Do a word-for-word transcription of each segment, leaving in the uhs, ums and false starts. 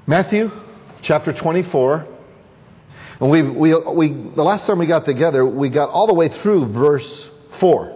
Matthew chapter twenty-four. And we, we, we, the last time we got together, we got all the way through verse four.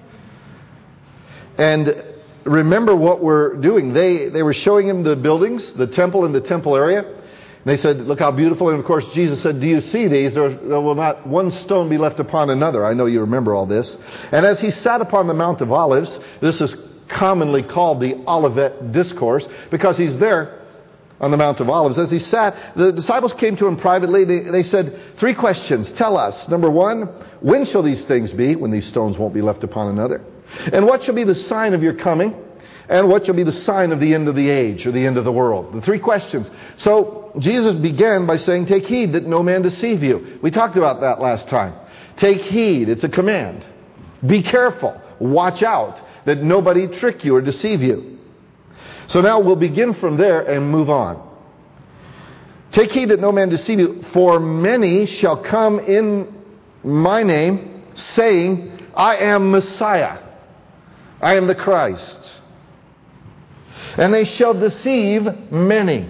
And remember what we're doing. They, they were showing him the buildings, the temple and the temple area. And they said, look how beautiful. And of course, Jesus said, do you see these? There, there will not one stone be left upon another. I know you remember all this. And as he sat upon the Mount of Olives, this is commonly called the Olivet Discourse, because he's there on the Mount of Olives. As he sat, the disciples came to him privately. They, they said, three questions. Tell us. Number one, when shall these things be, when these stones won't be left upon another? And what shall be the sign of your coming? And what shall be the sign of the end of the age, or the end of the world? The three questions. So Jesus began by saying, take heed that no man deceive you. We talked about that last time. Take heed. It's a command. Be careful. Watch out that nobody trick you or deceive you. So now we'll begin from there and move on. Take heed that no man deceive you, for many shall come in my name, saying, I am Messiah. I am the Christ. And they shall deceive many.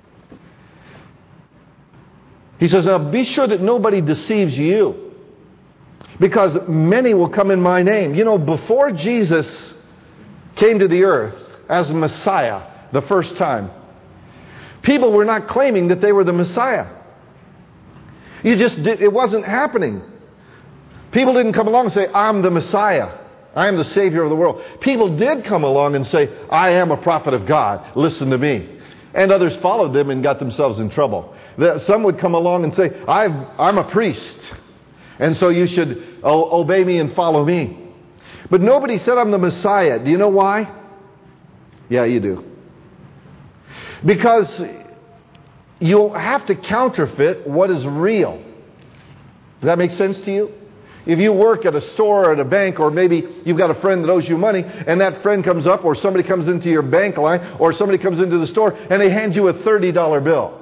He says, now be sure that nobody deceives you, because many will come in my name. You know, before Jesus came to the earth as Messiah the first time, people were not claiming that they were the Messiah. You just did, it wasn't happening. People didn't come along and say, I'm the Messiah. I am the Savior of the world. People did come along and say, I am a prophet of God. Listen to me. And others followed them and got themselves in trouble. Some would come along and say, I've, I'm a priest, and so you should o- obey me and follow me. But nobody said I'm the Messiah. Do you know why? Yeah, you do. Because you'll have to counterfeit what is real. Does that make sense to you? If you work at a store or at a bank, or maybe you've got a friend that owes you money, and that friend comes up, or somebody comes into your bank line, or somebody comes into the store, and they hand you a thirty dollar bill.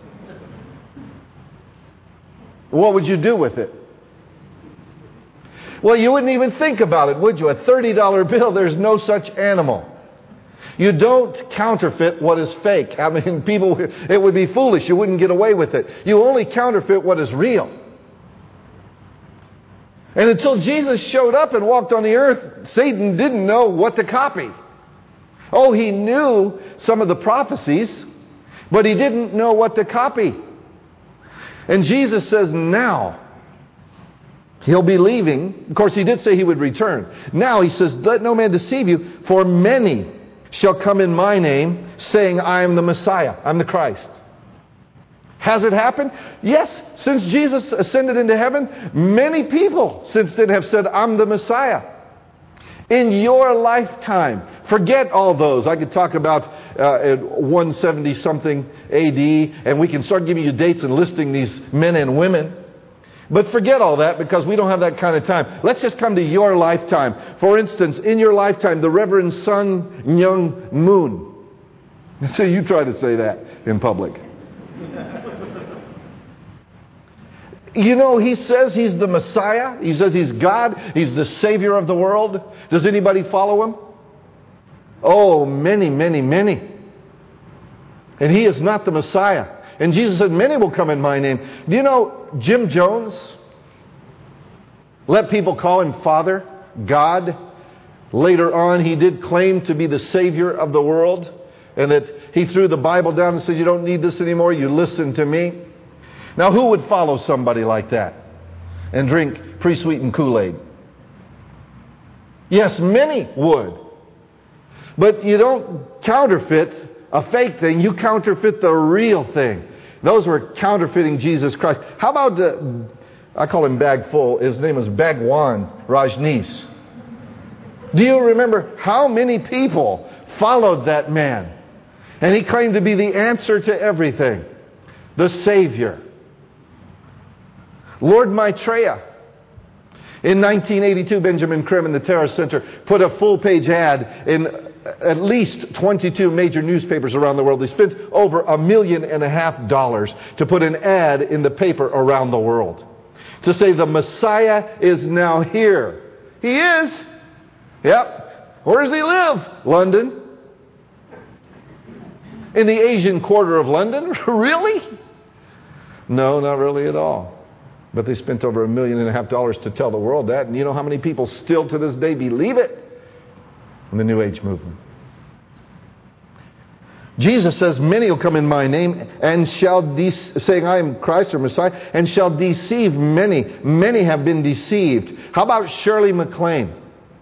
What would you do with it? Well, you wouldn't even think about it, would you? A thirty dollar bill, there's no such animal. You don't counterfeit what is fake. I mean, people, it would be foolish. You wouldn't get away with it. You only counterfeit what is real. And until Jesus showed up and walked on the earth, Satan didn't know what to copy. Oh, he knew some of the prophecies, but he didn't know what to copy. And Jesus says now, he'll be leaving. Of course, he did say he would return. Now he says, let no man deceive you, for many shall come in my name, saying, I am the Messiah. I'm the Christ. Has it happened? Yes. Since Jesus ascended into heaven, many people since then have said, I'm the Messiah. In your lifetime, forget all those. I could talk about uh, one seventy something A D, and we can start giving you dates and listing these men and women. But forget all that, because we don't have that kind of time. Let's just come to your lifetime. For instance, in your lifetime, the Reverend Sun Myung Moon. So you try to say that in public. You know, he says he's the Messiah. He says he's God. He's the Savior of the world. Does anybody follow him? Oh, many, many, many. And he is not the Messiah. And Jesus said, many will come in my name. Do you know Jim Jones? Let people call him Father, God. Later on, he did claim to be the Savior of the world, and that he threw the Bible down and said, you don't need this anymore, you listen to me. Now, who would follow somebody like that and drink pre-sweetened Kool-Aid? Yes, many would. But you don't counterfeit a fake thing, you counterfeit the real thing. Those were counterfeiting Jesus Christ. How about, the, I call him Bag Full, his name is Bhagwan Rajneesh. Do you remember how many people followed that man? And he claimed to be the answer to everything, the Savior. Lord Maitreya. In nineteen eighty-two, Benjamin Creme in the Terra Center put a full-page ad in at least twenty-two major newspapers around the world. They spent over a million and a half dollars to put an ad in the paper around the world to say the Messiah is now here. He is. Yep. Where does he live? London. In the Asian quarter of London? Really? No, not really at all. But they spent over a million and a half dollars to tell the world that. And you know how many people still to this day believe it? In the New Age movement. Jesus says, many will come in my name and shall, de- saying I am Christ or Messiah, and shall deceive many. Many have been deceived. How about Shirley MacLaine,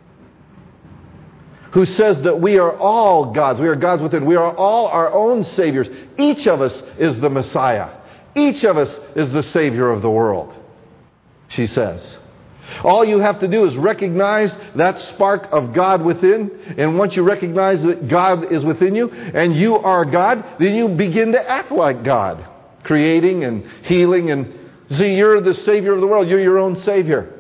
who says that we are all gods. We are gods within. We are all our own saviors. Each of us is the Messiah. Each of us is the Savior of the world, she says. All you have to do is recognize that spark of God within. And once you recognize that God is within you and you are God, then you begin to act like God. Creating and healing. And see, you're the Savior of the world. You're your own Savior.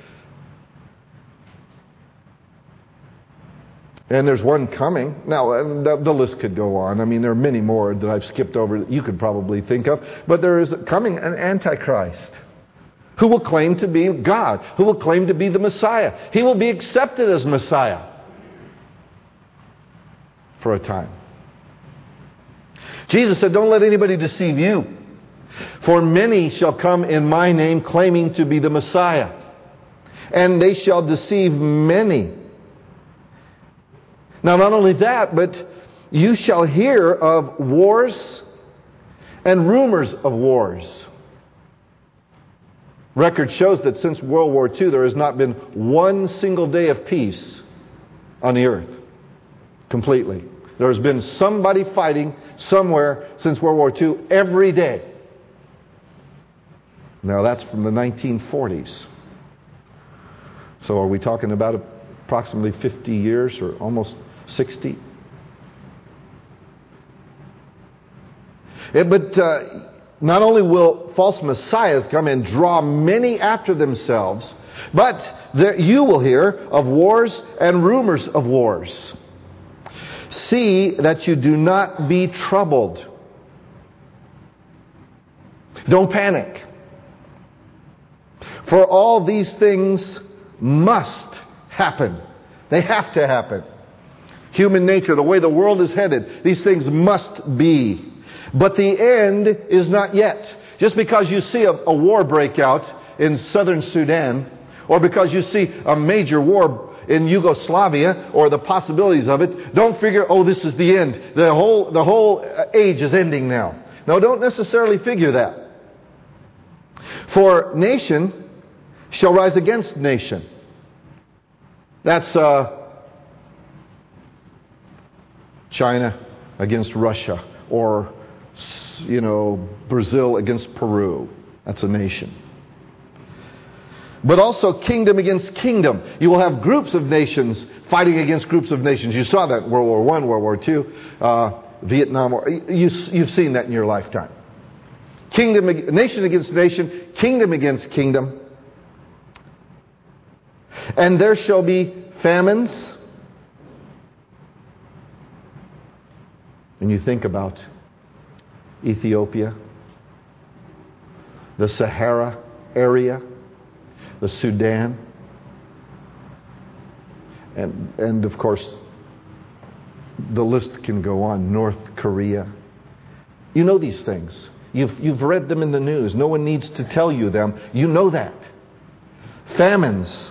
And there's one coming. Now, the, the list could go on. I mean, there are many more that I've skipped over that you could probably think of. But there is coming an Antichrist who will claim to be God, who will claim to be the Messiah. He will be accepted as Messiah for a time. Jesus said, don't let anybody deceive you. For many shall come in my name claiming to be the Messiah. And they shall deceive many. Now, not only that, but you shall hear of wars and rumors of wars. Record shows that since World War Two, there has not been one single day of peace on the earth. Completely. There has been somebody fighting somewhere since World War Two every day. Now, that's from the nineteen forties. So are we talking about approximately fifty years or almost sixty? Yeah, but uh, not only will false messiahs come and draw many after themselves, but there, you will hear of wars and rumors of wars. See that you do not be troubled. Don't panic. For all these things must happen. They have to happen. Human nature, the way the world is headed, these things must be. But the end is not yet. Just because you see a, a war break out in southern Sudan, or because you see a major war in Yugoslavia, or the possibilities of it, don't figure, oh, this is the end. The whole, the whole age is ending now. No, don't necessarily figure that. For nation shall rise against nation. That's uh, China against Russia, or you know, Brazil against Peru. That's a nation. But also kingdom against kingdom. You will have groups of nations fighting against groups of nations. You saw that in World War One, World War Two, uh, Vietnam War. You, you've seen that in your lifetime. Kingdom, nation against nation, kingdom against kingdom. And there shall be famines. And you think about Ethiopia, the Sahara area, the Sudan, and and of course the list can go on. North Korea. You know these things. You've you've read them in the news. No one needs to tell you them. You know that. Famines,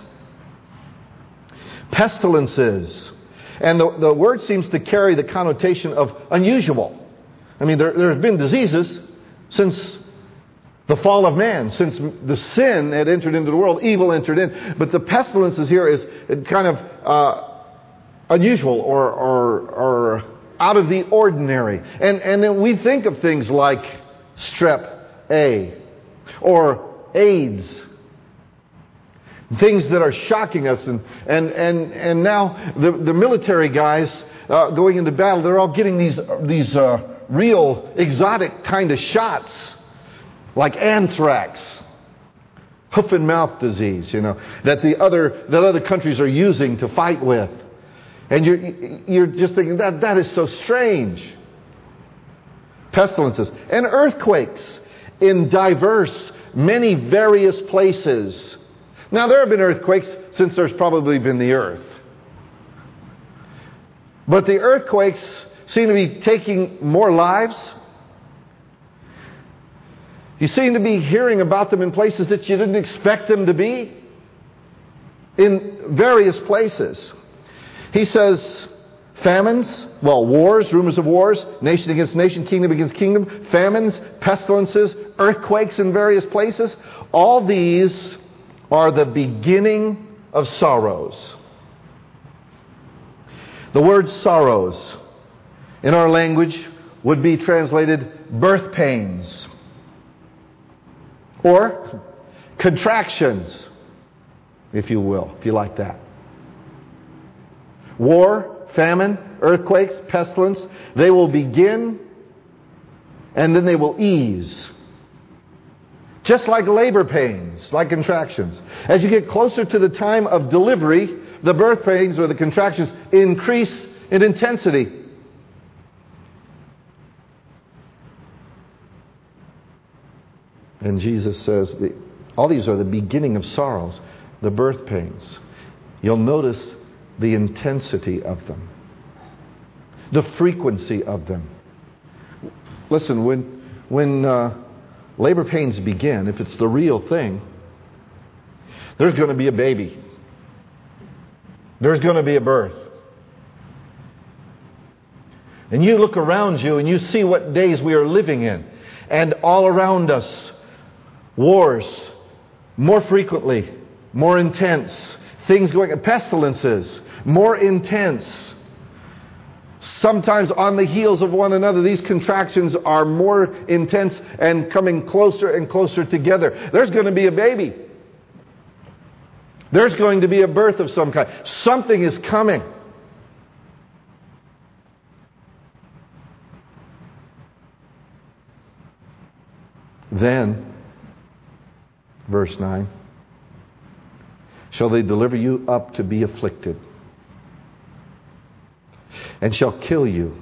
pestilences, and the, the word seems to carry the connotation of unusual. I mean, there, there have been diseases since the fall of man, since the sin had entered into the world, evil entered in. But the pestilences here is kind of uh, unusual or, or, or out of the ordinary. And, and then we think of things like strep A or AIDS. Things that are shocking us. And, and, and, and now the, the military guys uh, going into battle, they're all getting these... these uh, real exotic kind of shots like anthrax, hoof and mouth disease, you know, that the other that other countries are using to fight with. And you're you're just thinking that that is so strange. Pestilences and earthquakes in diverse, many various places. Now there have been earthquakes since there's probably been the earth. But the earthquakes seem to be taking more lives. You seem to be hearing about them in places that you didn't expect them to be. In various places. He says famines, well, wars, rumors of wars, nation against nation, kingdom against kingdom, famines, pestilences, earthquakes in various places. All these are the beginning of sorrows. The word sorrows in our language would be translated birth pains or contractions, if you will, if you like that. War, famine, earthquakes, pestilence, they will begin and then they will ease. Just like labor pains, like contractions. As you get closer to the time of delivery, the birth pains or the contractions increase in intensity. And Jesus says, the, all these are the beginning of sorrows, the birth pains. You'll notice the intensity of them, the frequency of them. Listen, when, when uh, labor pains begin, if it's the real thing, there's going to be a baby. There's going to be a birth. And you look around you and you see what days we are living in. And all around us, wars, more frequently, more intense, things going, pestilences, more intense. Sometimes on the heels of one another, these contractions are more intense and coming closer and closer together. There's going to be a baby. There's going to be a birth of some kind. Something is coming. Then, verse nine, shall they deliver you up to be afflicted, and shall kill you.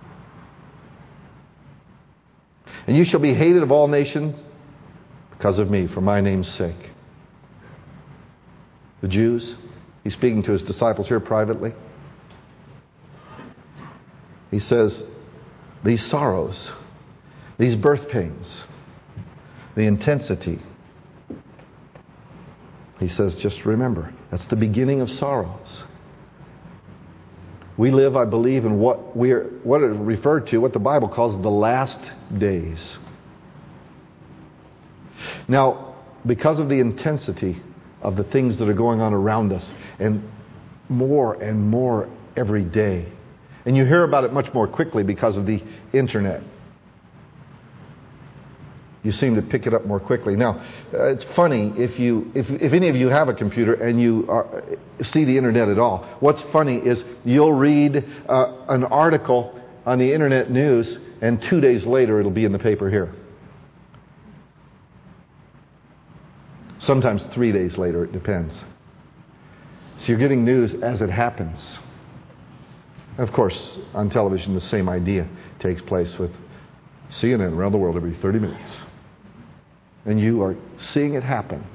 And you shall be hated of all nations because of me, for my name's sake. The Jews, he's speaking to his disciples here privately. He says, these sorrows, these birth pains, the intensity, he says, just remember, that's the beginning of sorrows. We live, I believe, in what we are, what is referred to, what the Bible calls the last days. Now, because of the intensity of the things that are going on around us, and more and more every day, and you hear about it much more quickly because of the internet. You seem to pick it up more quickly. Now, uh, it's funny if you, if, if any of you have a computer and you are, see the internet at all. What's funny is you'll read uh, an article on the internet news, and two days later it'll be in the paper here. Sometimes three days later, it depends. So you're getting news as it happens. And of course, on television, the same idea takes place with C N N around the world every thirty minutes. And you are seeing it happen.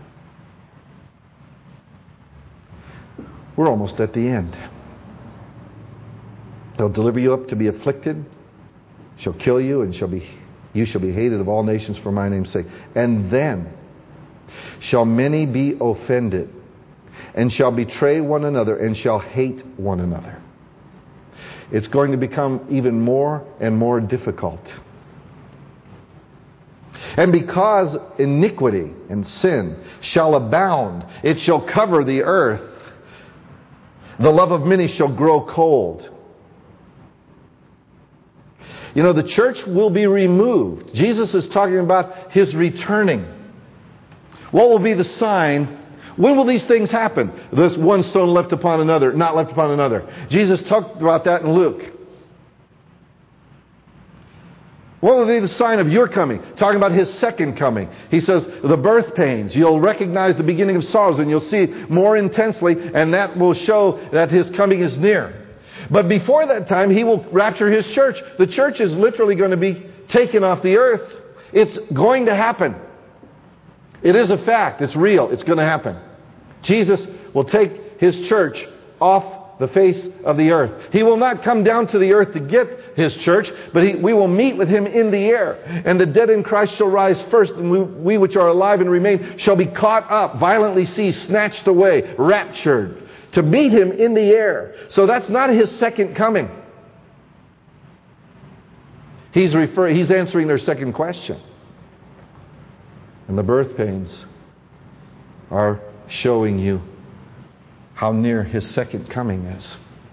We're almost at the end. They'll deliver you up to be afflicted, shall kill you, and shall be you shall be hated of all nations for my name's sake. And then shall many be offended, and shall betray one another, and shall hate one another. It's going to become even more and more difficult. And because iniquity and sin shall abound, it shall cover the earth. The love of many shall grow cold. You know, the church will be removed. Jesus is talking about his returning. What will be the sign? When will these things happen? This one stone left upon another, not left upon another. Jesus talked about that in Luke. What will be the sign of your coming? Talking about his second coming. He says, the birth pains. You'll recognize the beginning of sorrows, and you'll see it more intensely, and that will show that his coming is near. But before that time, he will rapture his church. The church is literally going to be taken off the earth. It's going to happen. It is a fact. It's real. It's going to happen. Jesus will take his church off the face of the earth. He will not come down to the earth to get His church, but he, we will meet with Him in the air. And the dead in Christ shall rise first, and we, we which are alive and remain shall be caught up, violently seized, snatched away, raptured, to meet Him in the air. So that's not His second coming. He's refer- He's answering their second question. And the birth pains are showing you how near His second coming is.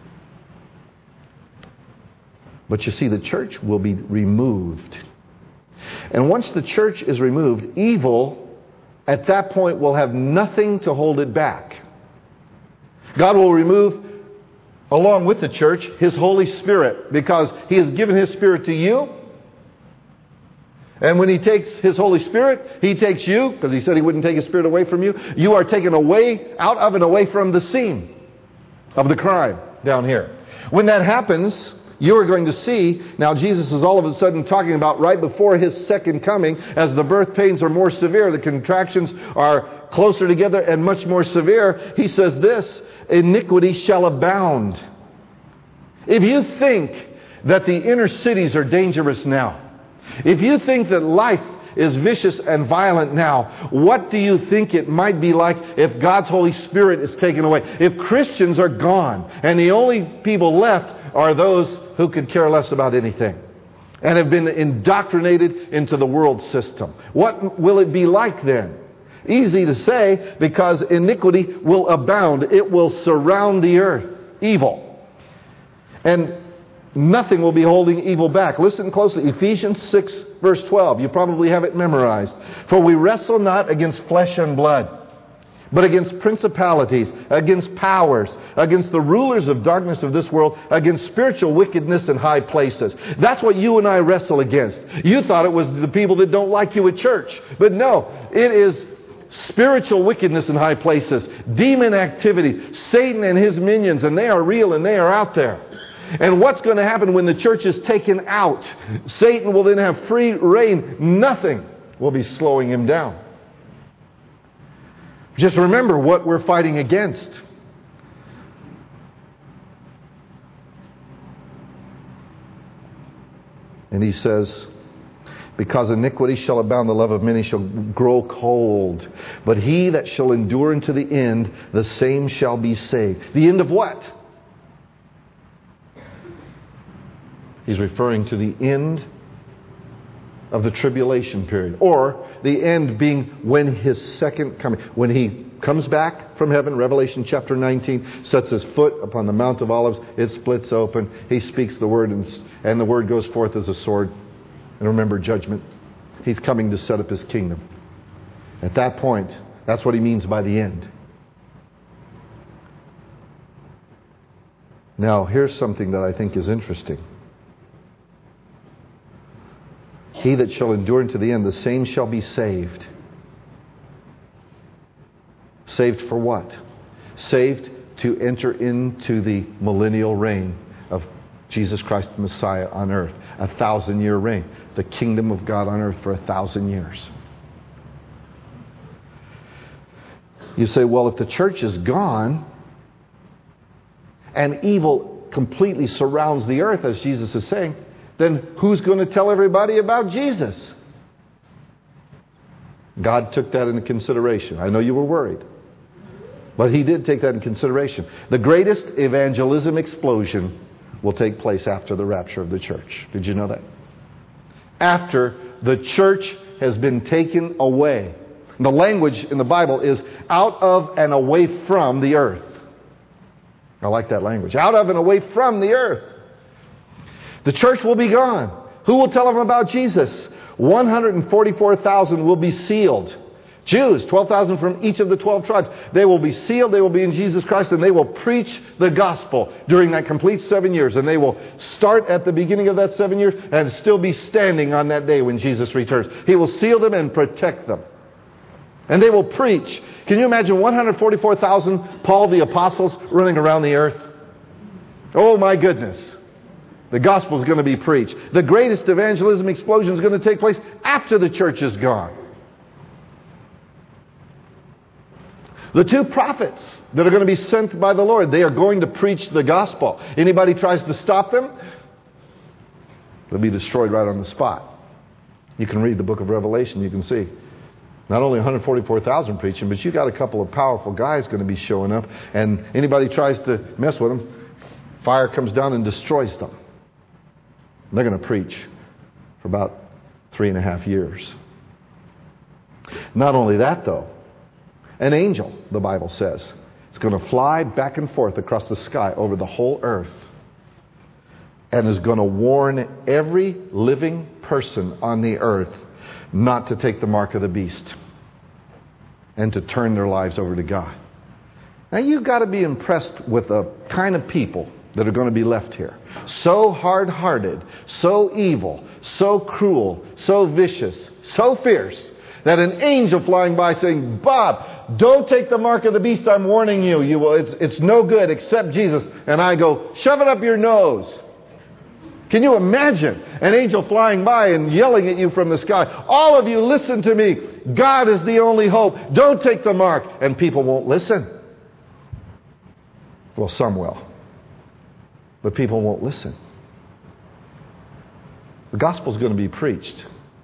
But you see, the church will be removed. And once the church is removed, evil at that point will have nothing to hold it back. God will remove, along with the church, His Holy Spirit, because He has given His Spirit to you. And when He takes His Holy Spirit, He takes you, because He said He wouldn't take His Spirit away from you. You are taken away, out of and away from the scene of the crime down here. When that happens, you are going to see, now Jesus is all of a sudden talking about right before His second coming, as the birth pains are more severe, the contractions are closer together and much more severe. He says this, iniquity shall abound. If you think that the inner cities are dangerous now, if you think that life is vicious and violent now, what do you think it might be like if God's Holy Spirit is taken away? If Christians are gone and the only people left are those who could care less about anything and have been indoctrinated into the world system. What will it be like then? Easy to say, because iniquity will abound. It will surround the earth. Evil. And nothing will be holding evil back. Listen closely. Ephesians six verse twelve. You probably have it memorized. For we wrestle not against flesh and blood, but against principalities, against powers, against the rulers of darkness of this world, against spiritual wickedness in high places. That's what you and I wrestle against. You thought it was the people that don't like you at church. But no, it is spiritual wickedness in high places, demon activity, Satan and his minions, and they are real and they are out there. And what's going to happen when the church is taken out? Satan will then have free reign. Nothing will be slowing him down. Just remember what we're fighting against. And he says, because iniquity shall abound, the love of many shall grow cold. But he that shall endure unto the end, the same shall be saved. The end of what? He's referring to the end of the tribulation period. Or the end being when His second coming. When He comes back from heaven, Revelation chapter nineteen, sets His foot upon the Mount of Olives. It splits open. He speaks the word, and, and the word goes forth as a sword. And remember, judgment. He's coming to set up His kingdom. At that point, that's what He means by the end. Now, here's something that I think is interesting. He that shall endure unto the end, the same shall be saved. Saved for what? Saved to enter into the millennial reign of Jesus Christ the Messiah on earth. A thousand year reign. The kingdom of God on earth for a thousand years. You say, well, if the church is gone and evil completely surrounds the earth, as Jesus is saying, then who's going to tell everybody about Jesus? God took that into consideration. I know you were worried, but He did take that into consideration. The greatest evangelism explosion will take place after the rapture of the church. Did you know that? After the church has been taken away. The language in the Bible is out of and away from the earth. I like that language. Out of and away from the earth. The church will be gone. Who will tell them about Jesus? one hundred forty-four thousand will be sealed. Jews, twelve thousand from each of the twelve tribes. They will be sealed. They will be in Jesus Christ, and they will preach the gospel during that complete seven years. And they will start at the beginning of that seven years and still be standing on that day when Jesus returns. He will seal them and protect them. And they will preach. Can you imagine one hundred forty-four thousand Paul the Apostles running around the earth? Oh my goodness. The gospel is going to be preached. The greatest evangelism explosion is going to take place after the church is gone. The two prophets that are going to be sent by the Lord, they are going to preach the gospel. Anybody tries to stop them, they'll be destroyed right on the spot. You can read the book of Revelation, you can see. Not only one hundred forty-four thousand preaching, but you got a couple of powerful guys going to be showing up. And anybody tries to mess with them, fire comes down and destroys them. They're going to preach for about three and a half years. Not only that, though. An angel, the Bible says, is going to fly back and forth across the sky over the whole earth. And is going to warn every living person on the earth not to take the mark of the beast and to turn their lives over to God. Now you've got to be impressed with the kind of people that are going to be left here. So hard-hearted, so evil, so cruel, so vicious, so fierce, that an angel flying by saying, Bob, don't take the mark of the beast, I'm warning you. You will, it's, it's no good, accept Jesus. And I go, shove it up your nose. Can you imagine an angel flying by and yelling at you from the sky? All of you, listen to me. God is the only hope. Don't take the mark. And people won't listen. Well, some will. But people won't listen. The gospel is going to be preached.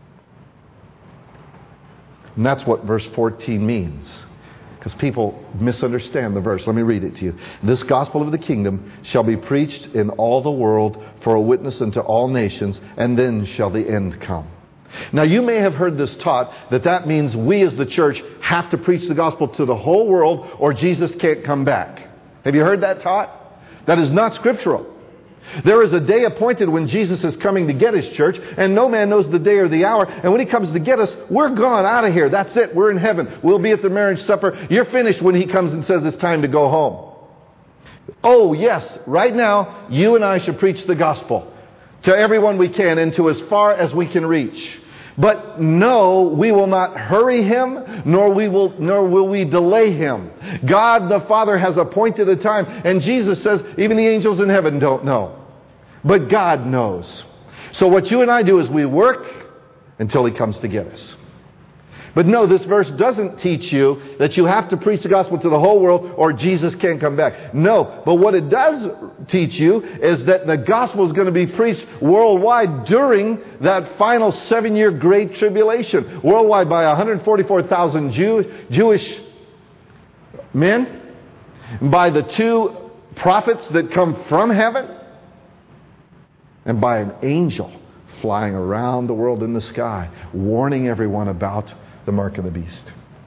And that's what verse fourteen means. Because people misunderstand the verse. Let me read it to you. This gospel of the kingdom shall be preached in all the world for a witness unto all nations, and then shall the end come. Now you may have heard this taught that that means we as the church have to preach the gospel to the whole world or Jesus can't come back. Have you heard that taught? That is not scriptural. There is a day appointed when Jesus is coming to get His church, and no man knows the day or the hour. And when He comes to get us, we're gone out of here. That's it. We're in heaven. We'll be at the marriage supper. You're finished when He comes and says it's time to go home. Oh, yes. Right now, you and I should preach the gospel to everyone we can and to as far as we can reach. But no, we will not hurry Him, nor we will, nor will we delay Him. God the Father has appointed a time, and Jesus says even the angels in heaven don't know. But God knows. So what you and I do is we work until He comes to get us. But no, this verse doesn't teach you that you have to preach the gospel to the whole world or Jesus can't come back. No, but what it does teach you is that the gospel is going to be preached worldwide during that final seven-year Great Tribulation. Worldwide by one hundred forty-four thousand Jew, Jewish men, by the two prophets that come from heaven, and by an angel flying around the world in the sky, warning everyone about the mark of the beast.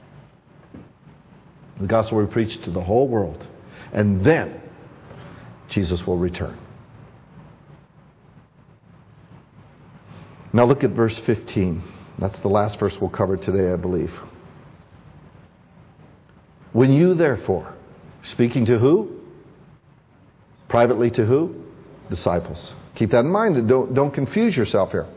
The gospel will be preached to the whole world. And then Jesus will return. Now look at verse fifteen. That's the last verse we'll cover today, I believe. When you therefore, speaking to who? Privately to who? Disciples. Keep that in mind and don't, don't confuse yourself here.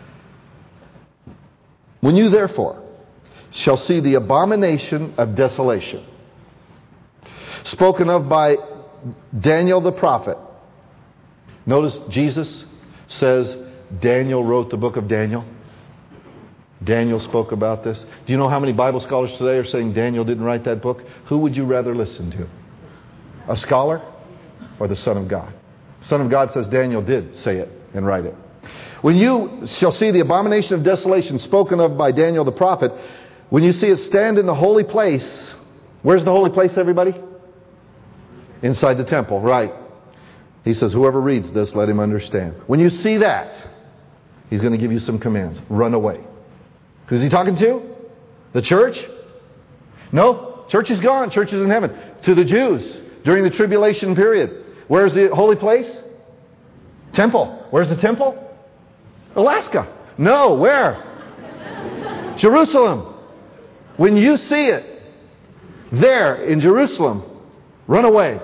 When you therefore shall see the abomination of desolation, spoken of by Daniel the prophet. Notice Jesus says Daniel wrote the book of Daniel. Daniel spoke about this. Do you know how many Bible scholars today are saying Daniel didn't write that book? Who would you rather listen to? A scholar or the Son of God? The Son of God says Daniel did say it and write it. When you shall see the abomination of desolation spoken of by Daniel the prophet, when you see it stand in the holy place, where's the holy place, everybody? Inside the temple, right. He says, whoever reads this, let him understand. When you see that, He's going to give you some commands. Run away. Who's He talking to? The church? No, church is gone. Church is in heaven. To the Jews during the tribulation period. Where's the holy place? Temple. Where's the temple? Alaska. No, where? Jerusalem. When you see it there in Jerusalem, run away.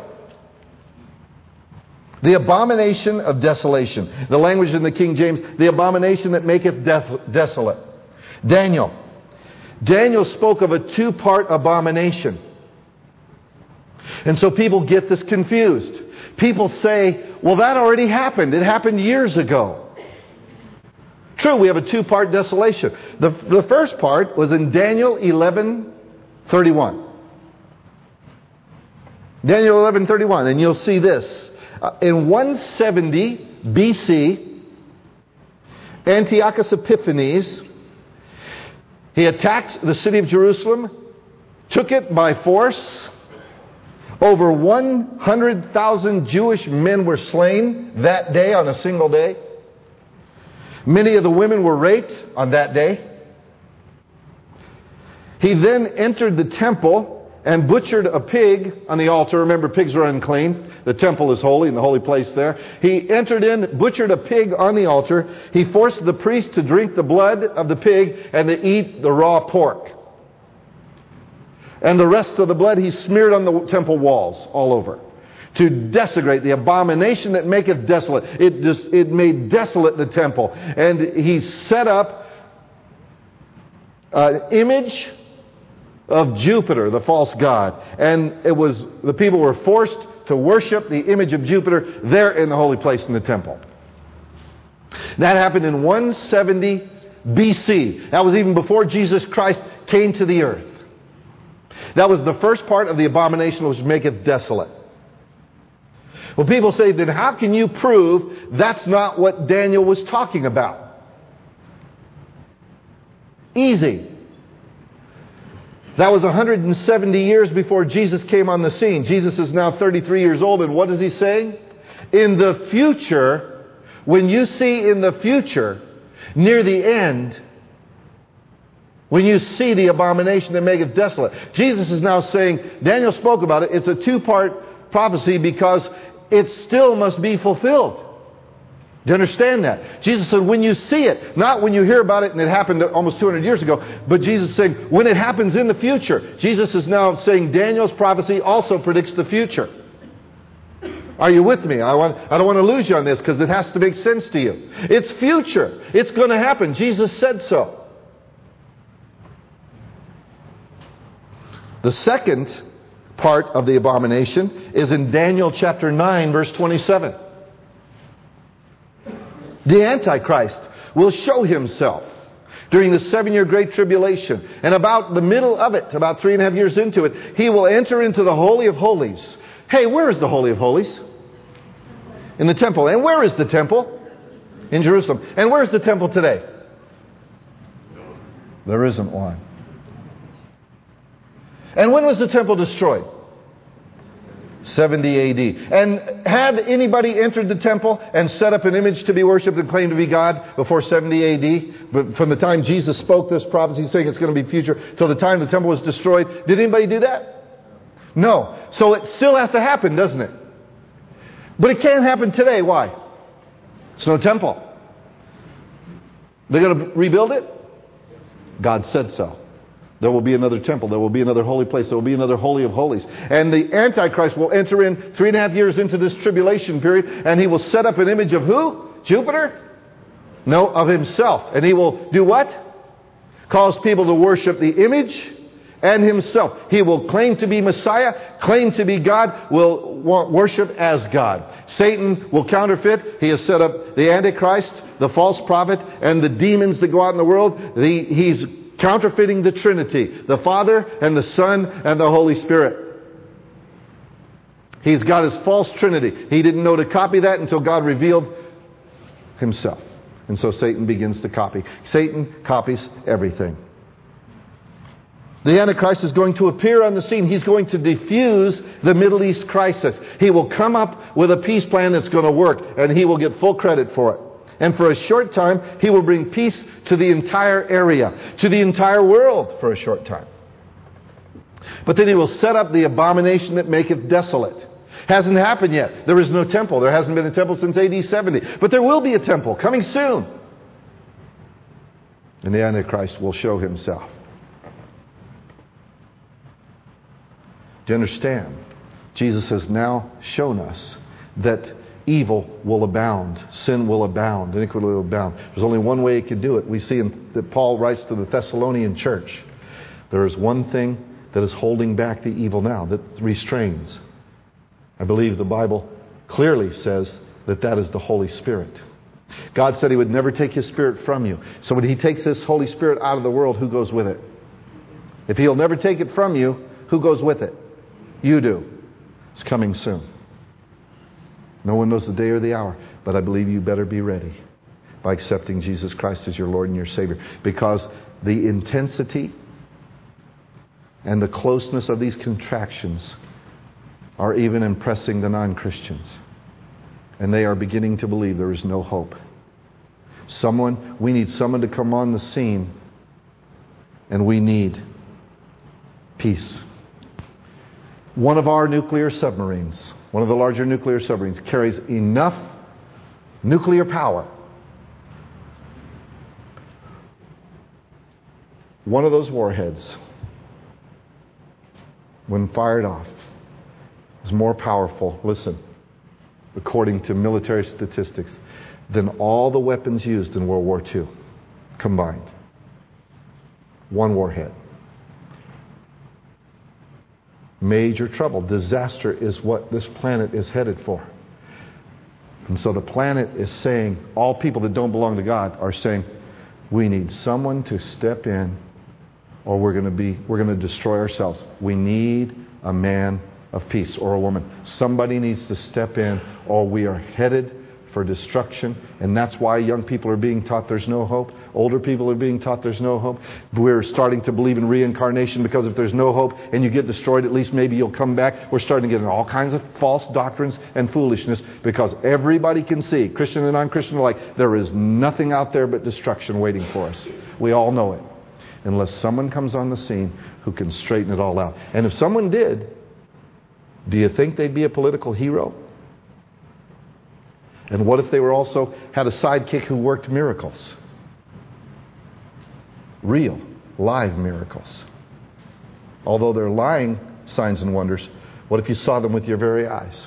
The abomination of desolation. The language in the King James, the abomination that maketh death, desolate. Daniel. Daniel spoke of a two-part abomination. And so people get this confused. People say, well, that already happened. It happened years ago. True, we have a two-part desolation. The, the first part was in Daniel eleven thirty-one. Daniel eleven thirty-one, and you'll see this. Uh, in one seventy B C, Antiochus Epiphanes, he attacked the city of Jerusalem, took it by force. Over one hundred thousand Jewish men were slain that day, on a single day. Many of the women were raped on that day. He then entered the temple and butchered a pig on the altar. Remember, pigs are unclean. The temple is holy, in the holy place there. He entered in, butchered a pig on the altar. He forced the priest to drink the blood of the pig and to eat the raw pork. And the rest of the blood he smeared on the temple walls all over, to desecrate the abomination that maketh desolate. It just, it made desolate the temple. And he set up an image of Jupiter, the false god. And it was, the people were forced to worship the image of Jupiter there in the holy place in the temple. That happened in one seventy B C. That was even before Jesus Christ came to the earth. That was the first part of the abomination which maketh desolate. Well, people say, then how can you prove that's not what Daniel was talking about? Easy. That was one hundred seventy years before Jesus came on the scene. Jesus is now thirty-three years old, and what is he saying? In the future, when you see in the future, near the end, when you see the abomination that maketh desolate. Jesus is now saying, Daniel spoke about it, it's a two-part prophecy because it still must be fulfilled. Do you understand that? Jesus said, when you see it, not when you hear about it and it happened almost two hundred years ago, but Jesus is saying, when it happens in the future. Jesus is now saying Daniel's prophecy also predicts the future. Are you with me? I want, I don't want to lose you on this because it has to make sense to you. It's future. It's going to happen. Jesus said so. The second part of the abomination is in Daniel chapter nine, verse twenty-seven. The Antichrist will show himself during the seven-year Great Tribulation. And about the middle of it, about three and a half years into it, he will enter into the Holy of Holies. Hey, where is the Holy of Holies? In the temple. And where is the temple? In Jerusalem. And where is the temple today? There isn't one. And when was the temple destroyed? seventy A D. And had anybody entered the temple and set up an image to be worshipped and claimed to be God before seventy A D? But from the time Jesus spoke this prophecy saying it's going to be future till the time the temple was destroyed, did anybody do that? No. So it still has to happen, doesn't it? But it can't happen today. Why? It's no temple. They're going to rebuild it? God said so. There will be another temple. There will be another holy place. There will be another Holy of Holies. And the Antichrist will enter in three and a half years into this tribulation period, and he will set up an image of who? Jupiter? No, of himself. And he will do what? Cause people to worship the image and himself. He will claim to be Messiah, claim to be God, will worship as God. Satan will counterfeit. He has set up the Antichrist, the false prophet, and the demons that go out in the world. The, he's counterfeiting the Trinity, the Father and the Son and the Holy Spirit. He's got his false Trinity. He didn't know to copy that until God revealed himself. And so Satan begins to copy. Satan copies everything. The Antichrist is going to appear on the scene. He's going to diffuse the Middle East crisis. He will come up with a peace plan that's going to work, and he will get full credit for it. And for a short time, he will bring peace to the entire area, to the entire world for a short time. But then he will set up the abomination that maketh desolate. Hasn't happened yet. There is no temple. There hasn't been a temple since A D seventy. But there will be a temple coming soon. And the Antichrist will show himself. Do you understand? Jesus has now shown us that evil will abound, sin will abound, iniquity will abound. There's only one way it can do it. We see in, that Paul writes to the Thessalonian church, there is one thing that is holding back the evil now, that restrains. I believe the Bible clearly says that that is the Holy Spirit. God said He would never take His Spirit from you. So when He takes His Holy Spirit out of the world, who goes with it? If He'll never take it from you, who goes with it? You do. It's coming soon. No one knows the day or the hour, but I believe you better be ready by accepting Jesus Christ as your Lord and your Savior. Because the intensity and the closeness of these contractions are even impressing the non-Christians. And they are beginning to believe there is no hope. Someone, we need someone to come on the scene, and we need peace. One of our nuclear submarines, one of the larger nuclear submarines, carries enough nuclear power. One of those warheads, when fired off, is more powerful, listen, according to military statistics, than all the weapons used in World War Two combined. One warhead. Major trouble. Disaster is what this planet is headed for. And so the planet is saying, all people that don't belong to God are saying, we need someone to step in, or we're going to be, we're going to destroy ourselves. We need a man of peace, or a woman. Somebody needs to step in, or we are headed for destruction. And that's why young people are being taught there's no hope. Older people are being taught there's no hope. We're starting to believe in reincarnation, because if there's no hope and you get destroyed, at least maybe you'll come back. We're starting to get in all kinds of false doctrines and foolishness, because everybody can see, Christian and non-Christian alike, there is nothing out there but destruction waiting for us. We all know it. Unless someone comes on the scene who can straighten it all out. And if someone did, do you think they'd be a political hero? And what if they were also had a sidekick who worked miracles? Real, live miracles. Although they're lying signs and wonders, what if you saw them with your very eyes?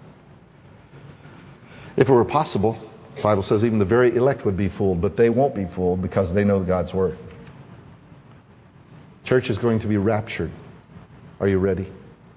If it were possible, the Bible says even the very elect would be fooled, but they won't be fooled because they know God's Word. Church is going to be raptured. Are you ready?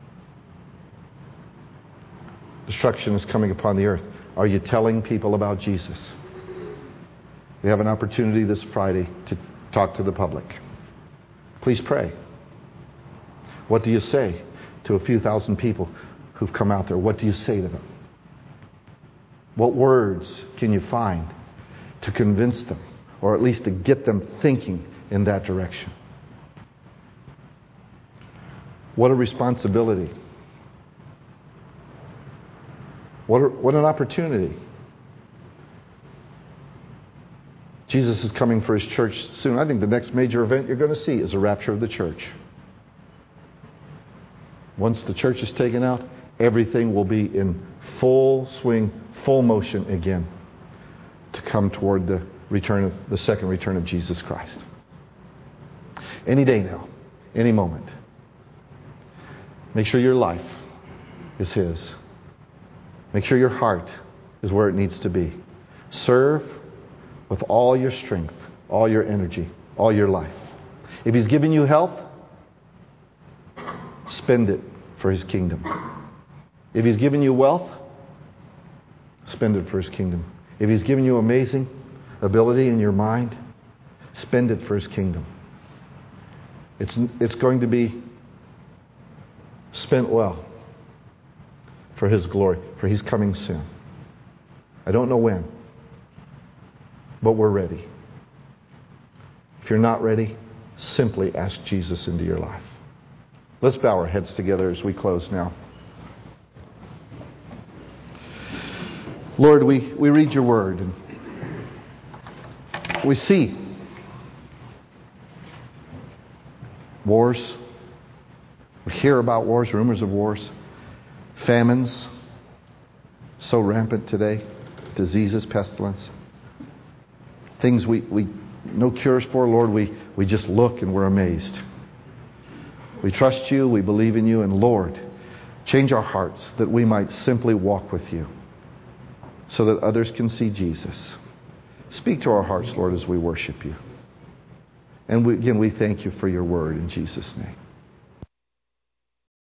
Destruction is coming upon the earth. Are you telling people about Jesus? We have an opportunity this Friday to talk to the public. Please pray. What do you say to a few thousand people who've come out there? What do you say to them? What words can you find to convince them, or at least to get them thinking in that direction? What a responsibility. What, a, what an opportunity. Jesus is coming for His church soon. I think the next major event you're going to see is a rapture of the church. Once the church is taken out, everything will be in full swing, full motion again to come toward the return of the second return of Jesus Christ. Any day now, any moment. Make sure your life is His. Make sure your heart is where it needs to be. Serve with all your strength, all your energy, all your life. If He's given you health, spend it for His kingdom. If He's given you wealth, spend it for His kingdom. If He's given you amazing ability in your mind, spend it for His kingdom. It's, it's going to be spent well for His glory, for He's coming soon. I don't know when, but we're ready. If you're not ready, simply ask Jesus into your life. Let's bow our heads together as we close now. Lord, we, we read your word and we see wars. We hear about wars, rumors of wars, famines, so rampant today, diseases, pestilence, things we, we no cures for. Lord, we, we just look and we're amazed. We trust you, we believe in you, and Lord, change our hearts that we might simply walk with you so that others can see Jesus. Speak to our hearts, Lord, as we worship you. And we, again, we thank you for your word in Jesus' name.